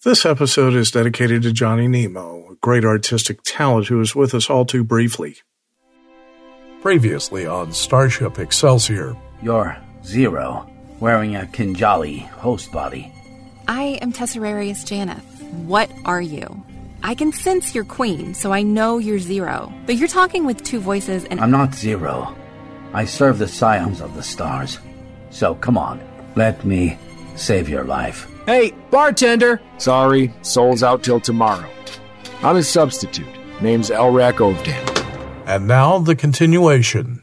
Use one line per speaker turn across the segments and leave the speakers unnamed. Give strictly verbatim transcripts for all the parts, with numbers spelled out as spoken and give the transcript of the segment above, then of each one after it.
This episode is dedicated to Johnny Nemo, a great artistic talent who is with us all too briefly. Previously on Starship Excelsior.
You're Zero, wearing a Kinjali host body.
I am Tesserarius Janeth. What are you? I can sense you're Queen, so I know you're Zero. But you're talking with two voices and...
I'm not Zero. I serve the Scions of the Stars. So come on, let me save your life.
Hey, bartender! Sorry, Soul's out till tomorrow. I'm his substitute. Name's Elrak Ovdan.
And now the continuation.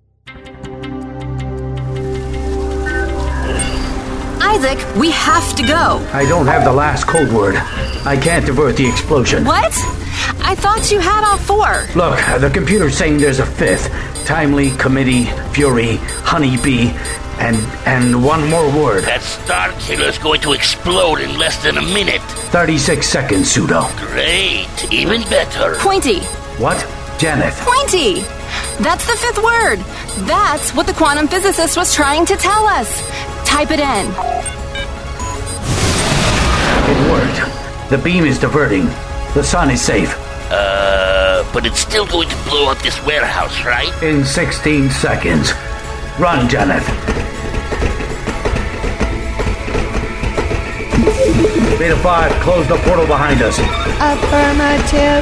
Isaac, we have to go.
I don't have the last code word. I can't divert the explosion.
What? I thought you had all four.
Look, the computer's saying there's a fifth. Timely, Committee, Fury, Honeybee, and and one more word.
That Star Killer's going to explode in less than a minute.
thirty-six seconds, Pseudo.
Great. Even better.
Pointy.
What? Janeth.
Pointy. That's the fifth word. That's what the quantum physicist was trying to tell us. Type it in.
It worked. The beam is diverting. The sun is safe.
Uh, but it's still going to blow up this warehouse, right?
In sixteen seconds. Run, Janeth. Beta five, close the portal behind us.
Affirmative.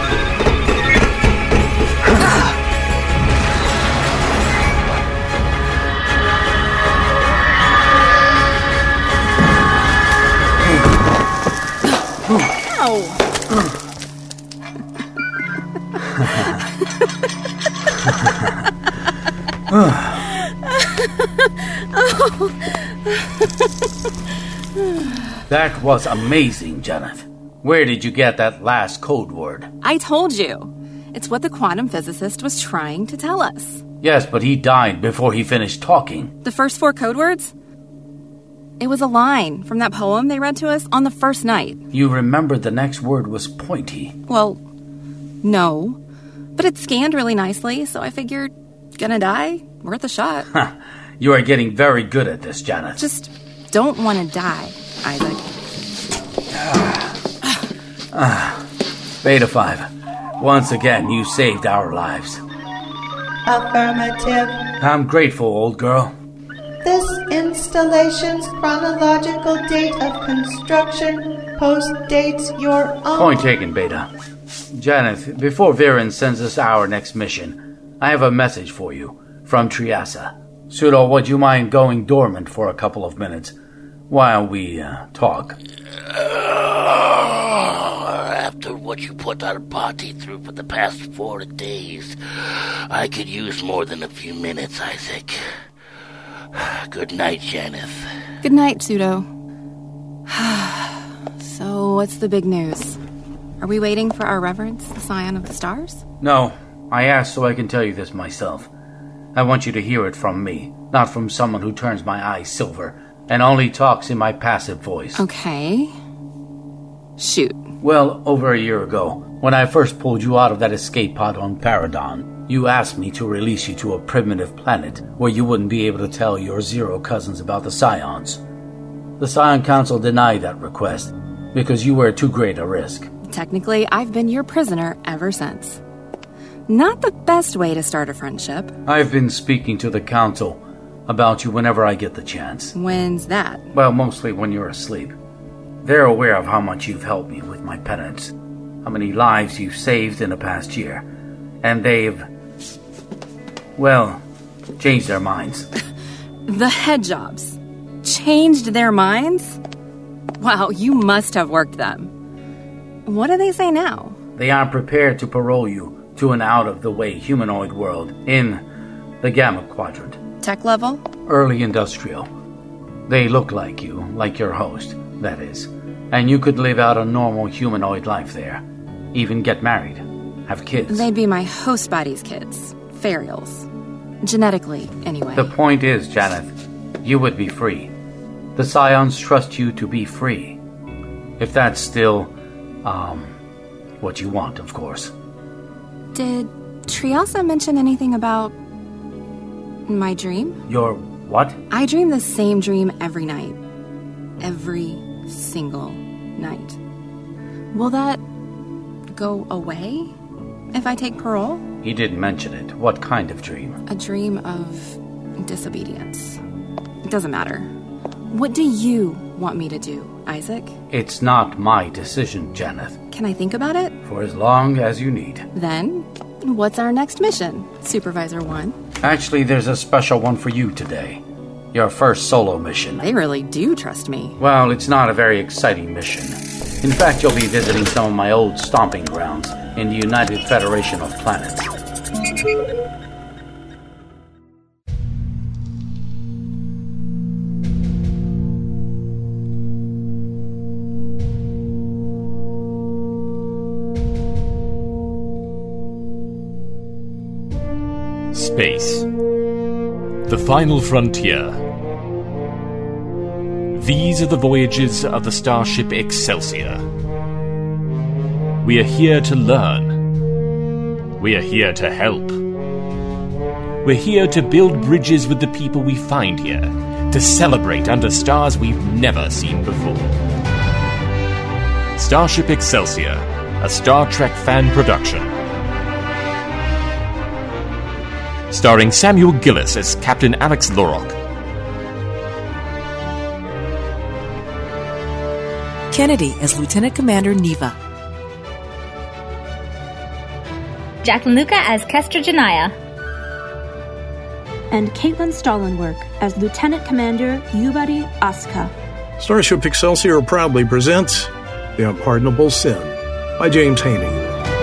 That was amazing, Janeth. Where did you get that last code word?
I told you. It's what the quantum physicist was trying to tell us.
Yes, but he died before he finished talking.
The first four code words? It was a line from that poem they read to us on the first night.
You remembered the next word was pointy.
Well, no. But it scanned really nicely, so I figured, gonna die? Worth a shot.
Huh. You are getting very good at this, Janeth.
Just don't want to die, Isaac.
Ah. ah. Beta five. Once again, you saved our lives.
Affirmative.
I'm grateful, old girl.
This installation's chronological date of construction post-dates your own...
Point taken, Beta. Janeth, before Viren sends us our next mission, I have a message for you from Triasa. Pseudo, would you mind going dormant for a couple of minutes while we uh, talk?
Uh, after what you put our party through for the past four days, I could use more than a few minutes, Isaac. Good night, Janeth.
Good night, Pseudo. So, what's the big news? Are we waiting for our reverence, the Scion of the Stars?
No, I asked so I can tell you this myself. I want you to hear it from me, not from someone who turns my eyes silver and only talks in my passive voice.
Okay. Shoot.
Well, over a year ago, when I first pulled you out of that escape pod on Paradon, you asked me to release you to a primitive planet where you wouldn't be able to tell your Zero cousins about the Scions. The Scion Council denied that request because you were too great a risk.
Technically, I've been your prisoner ever since. Not the best way to start a friendship.
I've been speaking to the Council about you whenever I get the chance.
When's that?
Well, mostly when you're asleep. They're aware of how much you've helped me with my penance, how many lives you've saved in the past year, and they've, well, changed their minds.
The head jobs changed their minds? Wow, you must have worked them. What do they say now?
They aren't prepared to parole you to an out-of-the-way humanoid world in the Gamma Quadrant.
Tech level?
Early industrial. They look like you, like your host, that is. And you could live out a normal humanoid life there. Even get married. Have kids.
They'd be my host body's kids. Ferials. Genetically, anyway.
The point is, Janeth, you would be free. The Scions trust you to be free. If that's still, um, what you want, of course.
Did Triasa mention anything about my dream?
Your what?
I dream the same dream every night. Every single night. Will that go away if I take parole?
He didn't mention it. What kind of dream?
A dream of disobedience. It doesn't matter. What do you want me to do, Isaac?
It's not my decision, Janeth.
Can I think about it?
For as long as you need.
Then, what's our next mission, Supervisor One?
Actually, there's a special one for you today. Your first solo mission.
They really do trust me.
Well, it's not a very exciting mission. In fact, you'll be visiting some of my old stomping grounds in the United Federation of Planets.
Space. The final frontier. These are the voyages of the starship Excelsior. We are here to learn. We are here to help. We're here to build bridges with the people we find here, to celebrate under stars we've never seen before. Starship Excelsior, a Star Trek fan production. Starring Samuel Gillis as Captain Alex Lorok.
Kennedy as Lieutenant Commander Neva.
Jacqueline Luca as Kestra Janaya.
And Caitlin Stallenwerk as Lieutenant Commander Yubari Asuka.
Starship Excelsior proudly presents The Unpardonable Sin by James Haney.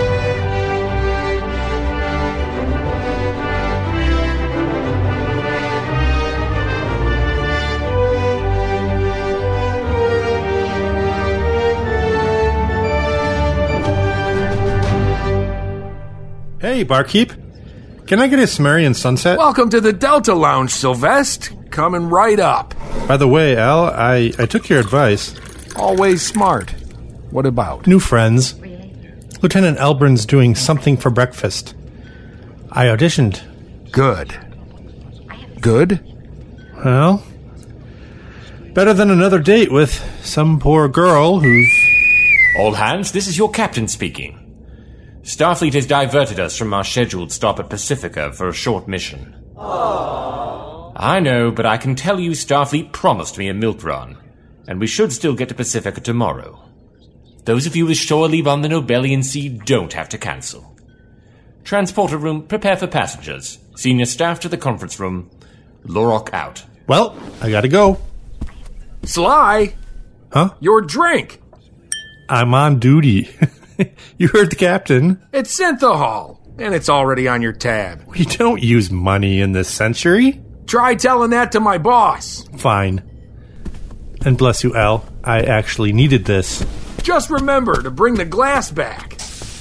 Hey, barkeep. Can I get a Sumerian sunset?
Welcome to the Delta Lounge, Sylvester. Coming right up.
By the way, Al, I, I took your advice.
Always smart. What about?
New friends. Lieutenant Elburn's doing something for breakfast. I auditioned.
Good. Good?
Well, better than another date with some poor girl who's...
All hands, this is your captain speaking. Starfleet has diverted us from our scheduled stop at Pacifica for a short mission. Aww. I know, but I can tell you Starfleet promised me a milk run, and we should still get to Pacifica tomorrow. Those of you with shore leave on the Nobelian Sea don't have to cancel. Transporter room, prepare for passengers. Senior staff to the conference room. Lorok out.
Well, I gotta go.
Sly!
Huh?
Your drink!
I'm on duty. You heard the captain.
It's Synthahol, and it's already on your tab.
We don't use money in this century.
Try telling that to my boss.
Fine. And bless you, Al. I actually needed this.
Just remember to bring the glass back.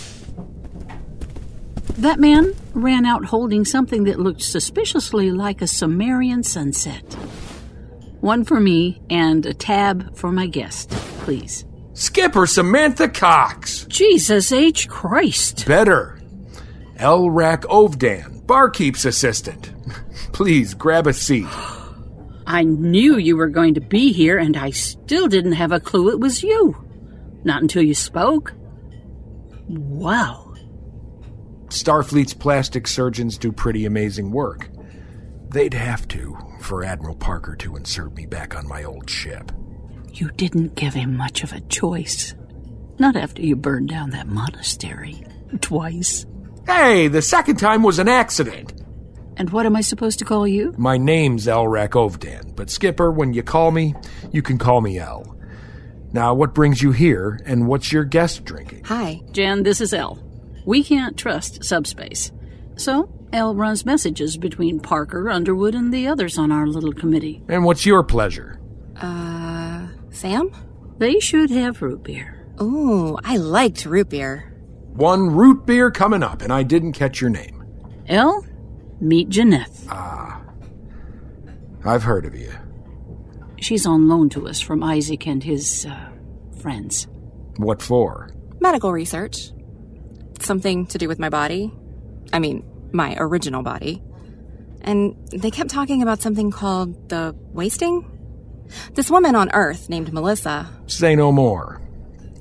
That man ran out holding something that looked suspiciously like a Sumerian sunset. One for me and a tab for my guest, please.
Skipper Samantha Cox.
Jesus H. Christ.
Better. Elrak Ovdan, barkeep's assistant. Please grab a seat.
I knew you were going to be here, and I still didn't have a clue it was you. Not until you spoke. Wow.
Starfleet's plastic surgeons do pretty amazing work. They'd have to for Admiral Parker to insert me back on my old ship.
You didn't give him much of a choice. Not after you burned down that monastery. Twice.
Hey, the second time was an accident.
And what am I supposed to call you?
My name's Elrak Ovdan, but Skipper, when you call me, you can call me El. Now, what brings you here, and what's your guest drinking?
Hi.
Jen, this is El. We can't trust subspace. So, El runs messages between Parker, Underwood, and the others on our little committee.
And what's your pleasure?
Uh... Sam?
They should have root beer.
Ooh, I liked root beer.
One root beer coming up, and I didn't catch your name.
El, meet Janeth.
Ah. I've heard of you.
She's on loan to us from Isaac and his, uh, friends.
What for?
Medical research. Something to do with my body. I mean, my original body. And they kept talking about something called the wasting? This woman on Earth named Melissa.
Say no more.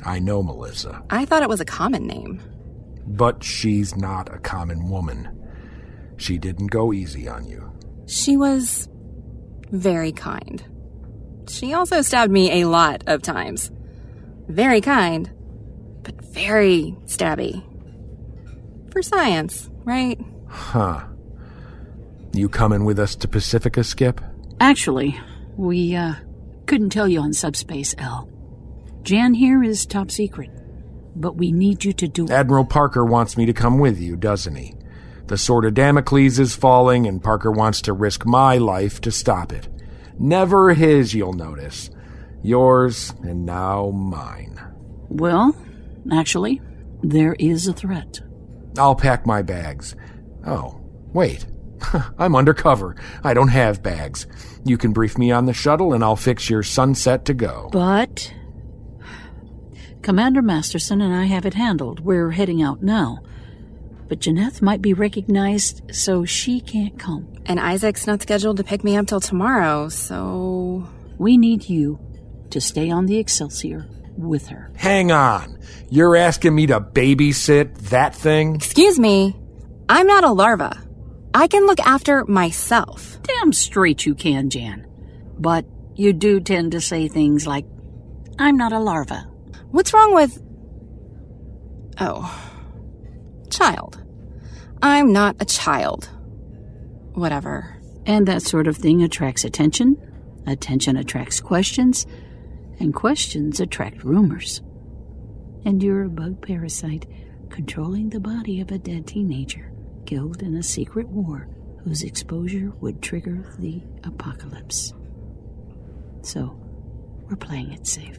I know Melissa.
I thought it was a common name.
But she's not a common woman. She didn't go easy on you.
She was very kind. She also stabbed me a lot of times. Very kind, but very stabby. For science, right?
Huh. You coming with us to Pacifica, Skip?
Actually, we, uh, couldn't tell you on Subspace L. Jan here is top secret, but we need you to do it.
Admiral Parker wants me to come with you, doesn't he? The sword of Damocles is falling, and Parker wants to risk my life to stop it. Never his, you'll notice. Yours, and now mine.
Well, actually, there is a threat.
I'll pack my bags. Oh, wait. I'm undercover. I don't have bags. You can brief me on the shuttle, and I'll fix your sunset to go.
But Commander Masterson and I have it handled. We're heading out now. But Janeth might be recognized, so she can't come.
And Isaac's not scheduled to pick me up till tomorrow, so...
We need you to stay on the Excelsior with her.
Hang on. You're asking me to babysit that thing?
Excuse me. I'm not a larva. I can look after myself.
Damn straight you can, Jan. But you do tend to say things like, I'm not a larva.
What's wrong with... Oh... Child. I'm not a child. Whatever.
And that sort of thing attracts attention. Attention attracts questions. And questions attract rumors. And you're a bug parasite controlling the body of a dead teenager killed in a secret war whose exposure would trigger the apocalypse. So, we're playing it safe.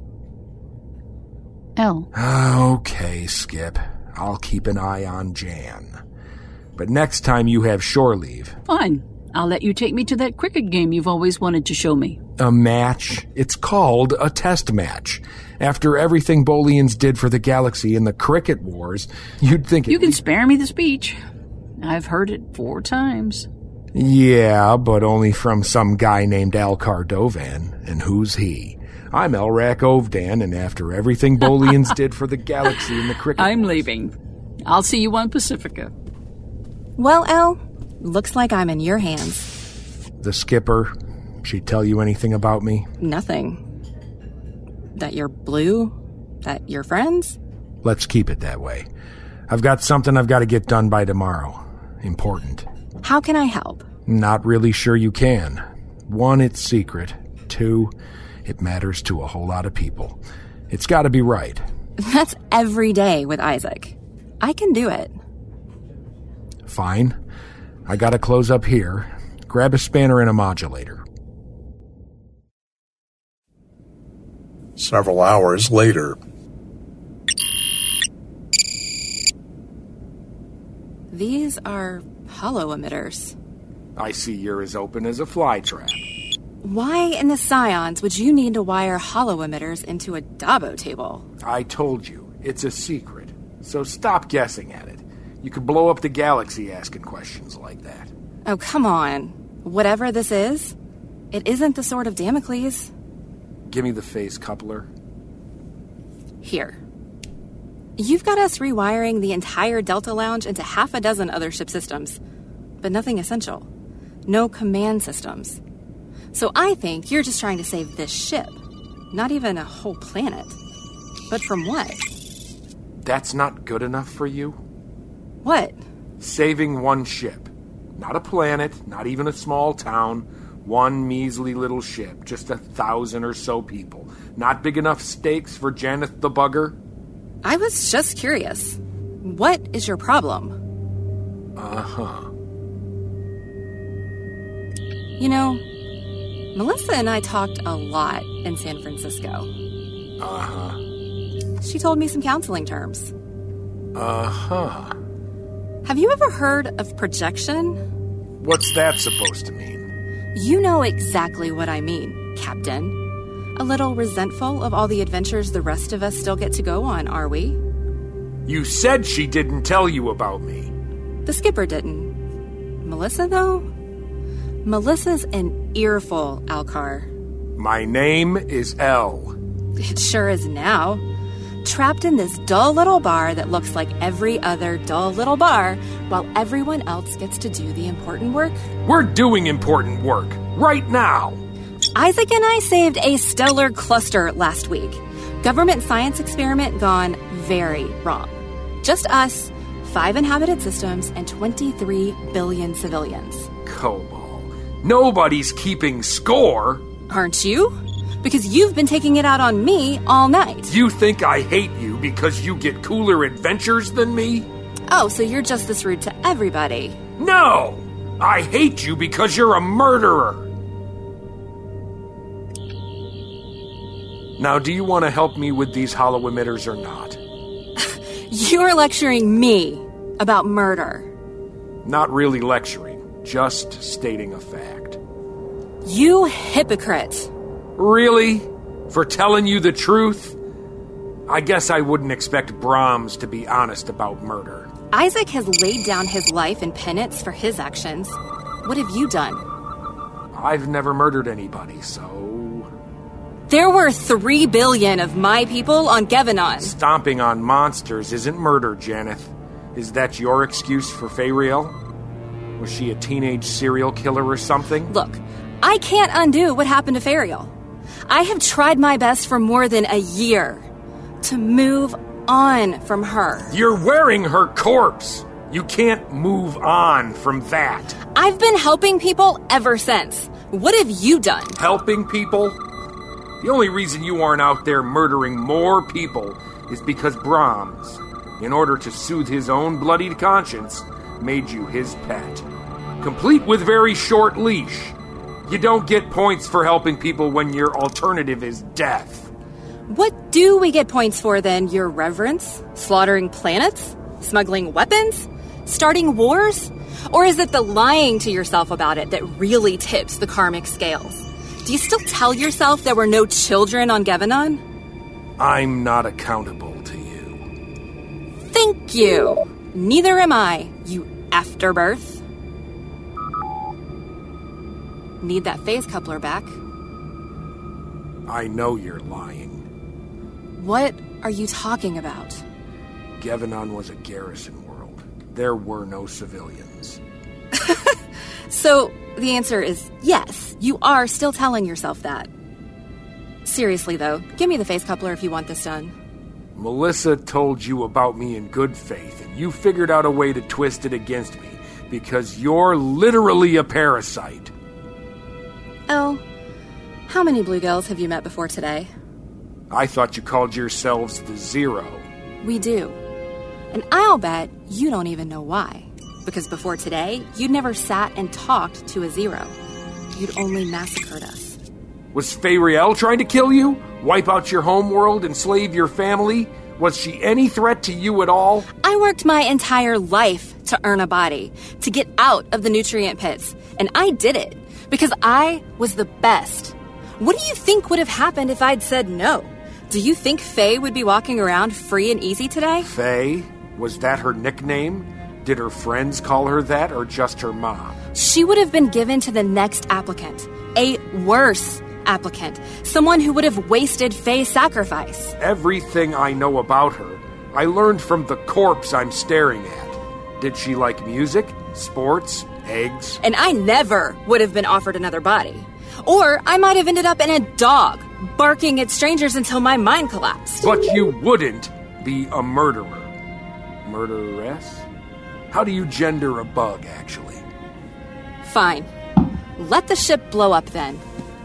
L.
Okay, Skip. I'll keep an eye on Jan. But next time you have shore leave...
Fine. I'll let you take me to that cricket game you've always wanted to show me.
A match? It's called a test match. After everything Bolians did for the galaxy in the cricket wars, you'd think...
You can spare me the speech. I've heard it four times.
Yeah, but only from some guy named Alcar Dovan. And who's he? I'm Elrak Ovdan, and after everything Bolians did for the galaxy in the cricket
I'm
wars.
leaving. I'll see you on Pacifica.
Well, El, looks like I'm in your hands.
The skipper, she tell you anything about me?
Nothing. That you're blue? That you're friends?
Let's keep it that way. I've got something I've got to get done by tomorrow. Important.
How can I help?
Not really sure you can. One, it's secret. Two, it matters to a whole lot of people. It's got to be right.
That's every day with Isaac. I can do it.
Fine. I gotta close up here. Grab a spanner and a modulator.
Several hours later.
These are hollow emitters.
I see you're as open as a fly trap.
Why in the Scions would you need to wire hollow emitters into a Dabo table?
I told you, it's a secret. So stop guessing at it. You could blow up the galaxy asking questions like that.
Oh, come on. Whatever this is, it isn't the Sword of Damocles.
Give me the face coupler.
Here. You've got us rewiring the entire Delta Lounge into half a dozen other ship systems, but nothing essential. No command systems. So I think you're just trying to save this ship. Not even a whole planet. But from what?
That's not good enough for you?
What?
Saving one ship. Not a planet, not even a small town. One measly little ship, just a thousand or so people. Not big enough stakes for Janeth the Bugger?
I was just curious. What is your problem?
Uh-huh.
You know, Melissa and I talked a lot in San Francisco.
Uh-huh.
She told me some counseling terms.
Uh-huh.
Have you ever heard of projection?
What's that supposed to mean?
You know exactly what I mean, Captain. A little resentful of all the adventures the rest of us still get to go on, are we?
You said she didn't tell you about me.
The skipper didn't. Melissa, though? Melissa's an earful, Alcar.
My name is El.
It sure is now. trapped in this dull little bar that looks like every other dull little bar, while everyone else gets to do the important work?
We're doing important work, right now.
Isaac and I saved a stellar cluster last week. Government science experiment gone very wrong. Just us, five inhabited systems, and twenty-three billion civilians.
Cobalt, nobody's keeping score.
Aren't you? Because you've been taking it out on me all night.
You think I hate you because you get cooler adventures than me?
Oh, so you're just this rude to everybody.
No! I hate you because you're a murderer. Now, do you want to help me with these hollow emitters or not?
You're lecturing me about murder.
Not really lecturing, just stating a fact.
You hypocrite.
Really? For telling you the truth? I guess I wouldn't expect Brahms to be honest about murder.
Isaac has laid down his life in penance for his actions. What have you done?
I've never murdered anybody, so...
There were three billion of my people on Gevanon.
Stomping on monsters isn't murder, Janeth. Is that your excuse for Fayriel? Was she a teenage serial killer or something?
Look, I can't undo what happened to Fayriel. I have tried my best for more than a year to move on from her.
You're wearing her corpse. You can't move on from that.
I've been helping people ever since. What have you done?
Helping people? The only reason you aren't out there murdering more people is because Brahms, in order to soothe his own bloodied conscience, made you his pet. Complete with very short leash. You don't get points for helping people when your alternative is death.
What do we get points for then, Your Reverence? Slaughtering planets? Smuggling weapons? Starting wars? Or is it the lying to yourself about it that really tips the karmic scales? Do you still tell yourself there were no children on Gevanon?
I'm not accountable to you.
Thank you. Neither am I, you afterbirth. Need that phase coupler back.
I know you're lying.
What are you talking about?
Gevanon was a garrison world. There were no civilians.
So, the answer is yes, you are still telling yourself that. Seriously, though, give me the phase coupler if you want this done.
Melissa told you about me in good faith, and you figured out a way to twist it against me, because you're literally a parasite.
Oh, how many Bluegills have you met before today?
I thought you called yourselves the Zero.
We do. And I'll bet you don't even know why. Because before today, you'd never sat and talked to a Zero. You'd only massacred us.
Was Fayriel trying to kill you? Wipe out your homeworld, enslave your family? Was she any threat to you at all?
I worked my entire life to earn a body, to get out of the nutrient pits. And I did it. Because I was the best. What do you think would have happened if I'd said no? Do you think Faye would be walking around free and easy today?
Faye? Was that her nickname? Did her friends call her that, or just her mom?
She would have been given to the next applicant. A worse applicant. Someone who would have wasted Faye's sacrifice.
Everything I know about her, I learned from the corpse I'm staring at. Did she like music, sports, eggs?
And I never would have been offered another body. Or I might have ended up in a dog, barking at strangers until my mind collapsed.
But you wouldn't be a murderer. Murderess? How do you gender a bug, actually?
Fine. Let the ship blow up, then.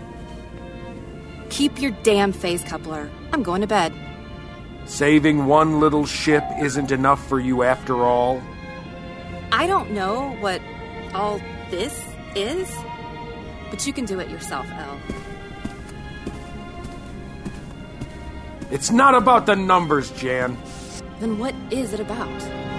Keep your damn phase coupler. I'm going to bed.
Saving one little ship isn't enough for you after all?
I don't know what all this is, but you can do it yourself, Elle.
It's not about the numbers, Jan.
Then what is it about?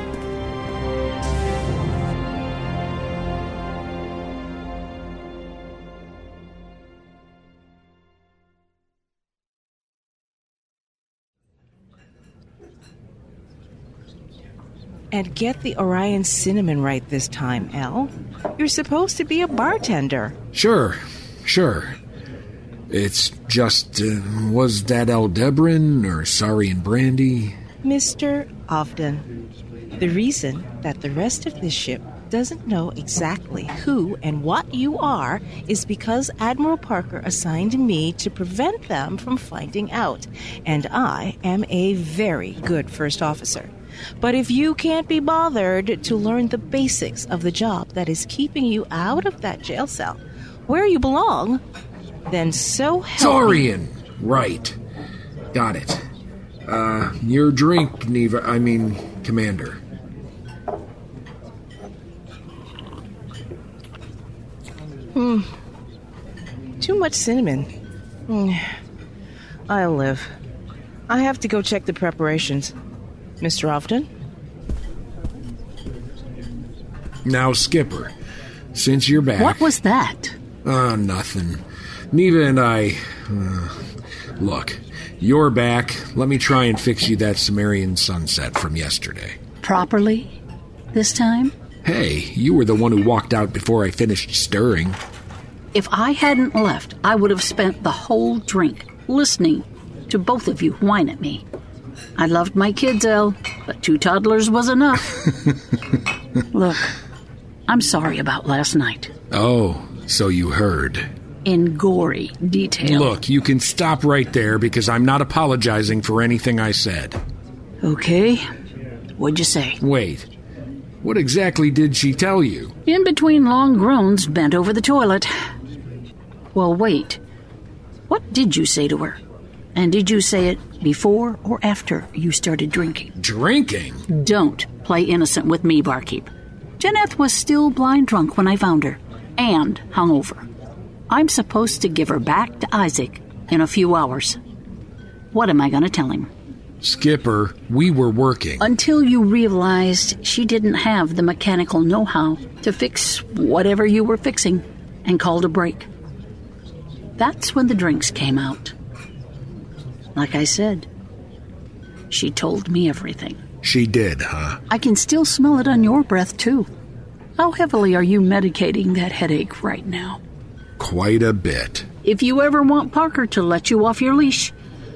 And get the Orion cinnamon right this time, Elle. You're supposed to be a bartender.
Sure, sure.
It's just, uh, was that Aldebaran or Saurian Brandy?
Mister Ovden, the reason that the rest of this ship doesn't know exactly who and what you are is because Admiral Parker assigned me to prevent them from finding out, and I am a very good first officer. But if you can't be bothered to learn the basics of the job that is keeping you out of that jail cell, where you belong, then so help
Saurian! Me. Right. Got it. Uh, your drink, Neva, I mean, Commander.
Hmm. Too much cinnamon. Mm. I'll live. I have to go check the preparations. Mister Ovden?
Now, Skipper, since you're back...
What was that?
Uh, nothing. Neva and I... Uh, look, you're back. Let me try and fix you that Sumerian sunset from yesterday.
Properly? This time?
Hey, you were the one who walked out before I finished stirring.
If I hadn't left, I would have spent the whole drink listening to both of you whine at me. I loved my kids, Elle, but two toddlers was enough. Look, I'm sorry about last night.
Oh, so you heard.
In gory detail.
Look, you can stop right there because I'm not apologizing for anything I said.
Okay. What'd you say?
Wait. What exactly did she tell you?
In between long groans, bent over the toilet. Well, wait. What did you say to her? And did you say it before or after you started drinking?
Drinking?
Don't play innocent with me, barkeep. Janeth was still blind drunk when I found her, and hungover. I'm supposed to give her back to Isaac in a few hours. What am I going to tell him?
Skipper, we were working.
Until you realized she didn't have the mechanical know-how to fix whatever you were fixing and called a break. That's when the drinks came out. Like I said, she told me everything.
She did, huh?
I can still smell it on your breath, too. How heavily are you medicating that headache right now?
Quite a bit.
If you ever want Parker to let you off your leash...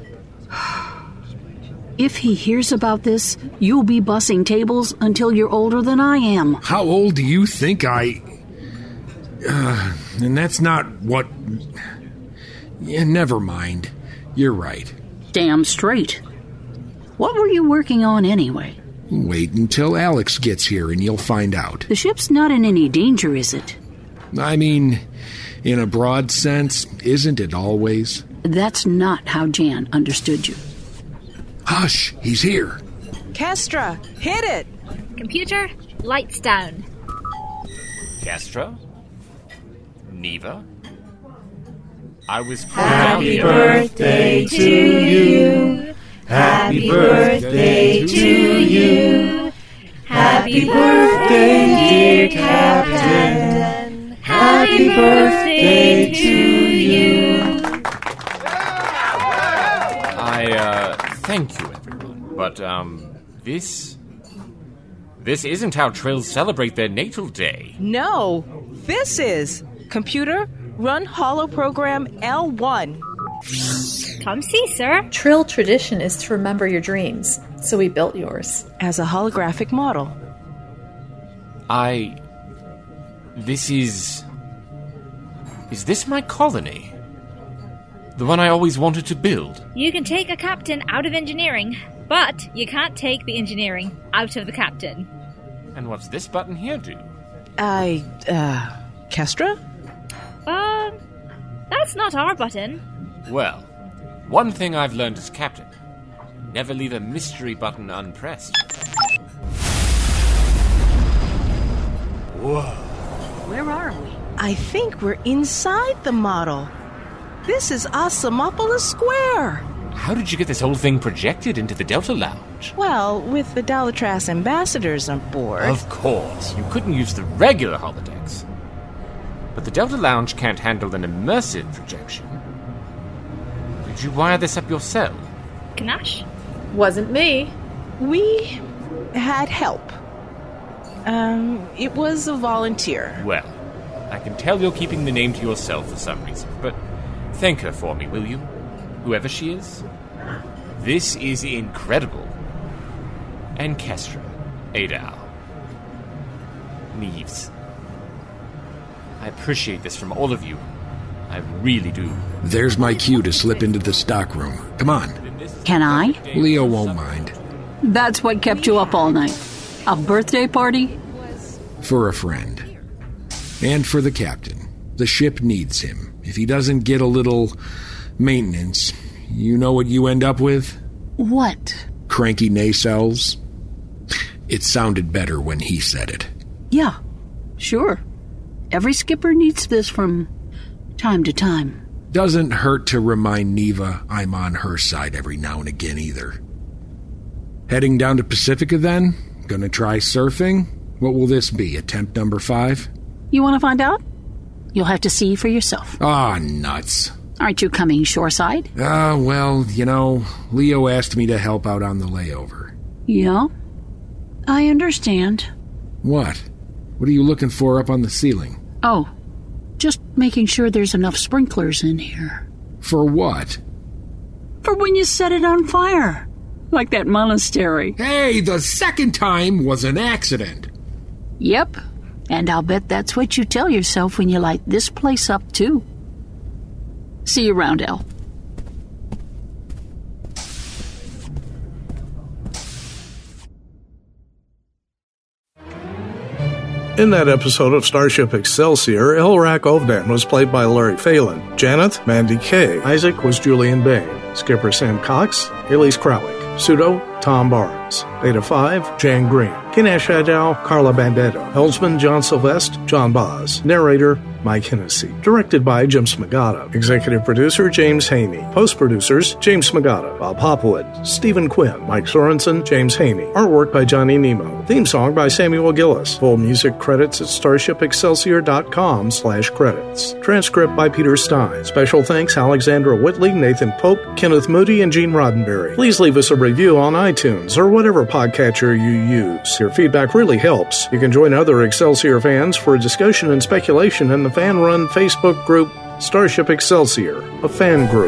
If he hears about this, you'll be bussing tables until you're older than I am.
How old do you think I... Uh, and that's not what... Yeah, never mind. You're right.
Damn straight. What were you working on anyway?
Wait until Alex gets here and you'll find out.
The ship's not in any danger, is it?
I mean, in a broad sense, isn't it always?
That's not how Jan understood you.
Hush, he's here.
Kestra, hit it!
Computer, lights down.
Kestra? Neva? I was...
Happy birthday to you. Happy birthday to you. Happy birthday, dear Captain. Happy birthday to you.
I, uh... Thank you, everyone. But, um, this... This isn't how Trills celebrate their natal day.
No, this is. Computer, run holo program L one.
Come see, sir.
Trill tradition is to remember your dreams, so we built yours.
As a holographic model.
I... This is... Is this my colony? The one I always wanted to build?
You can take a captain out of engineering, but you can't take the engineering out of the captain.
And what's this button here do?
I, uh, Kestra?
Uh, that's not our button.
Well, one thing I've learned as captain. Never leave a mystery button unpressed.
Whoa. Where are we?
I think we're inside the model. This is Asamopolis Square.
How did you get this whole thing projected into the Delta Lounge?
Well, with the Dalatras ambassadors on board.
Of course. You couldn't use the regular holodecks. But the Delta Lounge can't handle an immersive projection. Did you wire this up yourself?
Kanash?
Wasn't me.
We had help. Um, it was a volunteer.
Well, I can tell you're keeping the name to yourself for some reason, but Thank her for me, will you? Whoever she is. This is incredible. And Kestra, Adal, Neves. I appreciate this from all of you. I really do.
There's my cue to slip into the stockroom. Come on.
Can I?
Leo won't mind.
That's what kept you up all night. A birthday party?
For a friend. And for the captain. The ship needs him. If he doesn't get a little maintenance, you know what you end up with?
What?
Cranky nacelles. It sounded better when he said it.
Yeah, sure. Every skipper needs this from time to time.
Doesn't hurt to remind Neva I'm on her side every now and again either. Heading down to Pacifica then? Gonna try surfing? What will this be, attempt number five?
You want to find out? You'll have to see for yourself.
Ah, nuts.
Aren't you coming shoreside?
Ah, uh, well, you know, Leo asked me to help out on the layover.
Yeah? I understand.
What? What are you looking for up on the ceiling?
Oh, just making sure there's enough sprinklers in here.
For what?
For when you set it on fire. Like that monastery.
Hey, the second time was an accident.
Yep, and I'll bet that's what you tell yourself when you light this place up, too. See you around, El.
In that episode of Starship Excelsior, Elrak Ovdan was played by Larry Phelan. Janet, Mandy Kay. Isaac was Julian Bain. Skipper Sam Cox, Elise Krawick. Pseudo, Tom Barnes. Beta five, Jan Green. Kinesh Adao, Carla Bandetta. Helmsman, John Sylvester, John Boz. Narrator, Mike Hennessy. Directed by Jim Smagata. Executive producer, James Haney. Post-producers, James Smagata, Bob Hopwood, Stephen Quinn, Mike Sorensen, James Haney. Artwork by Johnny Nemo. Theme song by Samuel Gillis. Full music credits at starship excelsior dot com slash credits. Transcript by Peter Stein. Special thanks Alexandra Whitley, Nathan Pope, Kenneth Moody, and Gene Roddenberry. Please leave us a review on iTunes or whatever podcatcher you use. Your feedback really helps. You can join other Excelsior fans for discussion and speculation in the fan-run Facebook group Starship Excelsior, a fan group.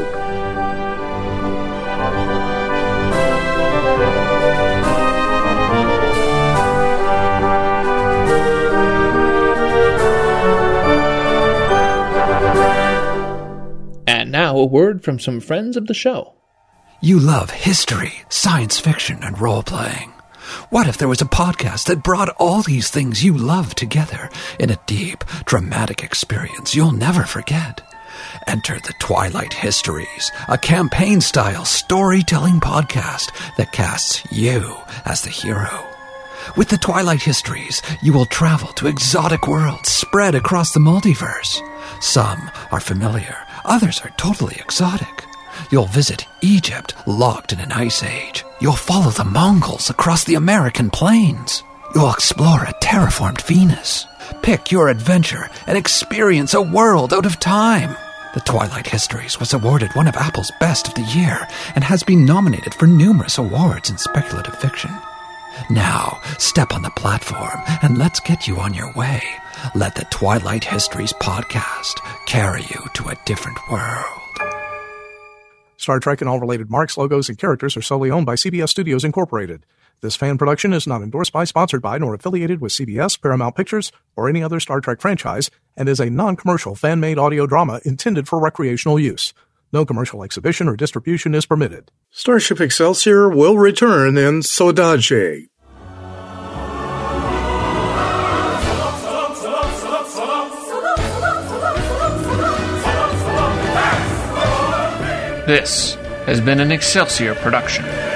And now a word from some friends of the show.
You love history, science fiction, and role-playing. What if there was a podcast that brought all these things you love together in a deep, dramatic experience you'll never forget? Enter the Twilight Histories, a campaign-style storytelling podcast that casts you as the hero. With the Twilight Histories, you will travel to exotic worlds spread across the multiverse. Some are familiar, others are totally exotic. You'll visit Egypt, locked in an ice age. You'll follow the Mongols across the American plains. You'll explore a terraformed Venus. Pick your adventure and experience a world out of time. The Twilight Histories was awarded one of Apple's Best of the Year and has been nominated for numerous awards in speculative fiction. Now, step on the platform and let's get you on your way. Let the Twilight Histories podcast carry you to a different world.
Star Trek and all related marks, logos, and characters are solely owned by C B S Studios Incorporated. This fan production is not endorsed by, sponsored by, nor affiliated with C B S, Paramount Pictures, or any other Star Trek franchise, and is a non-commercial fan-made audio drama intended for recreational use. No commercial exhibition or distribution is permitted. Starship Excelsior will return in Sodaje.
This has been an Excelsior production.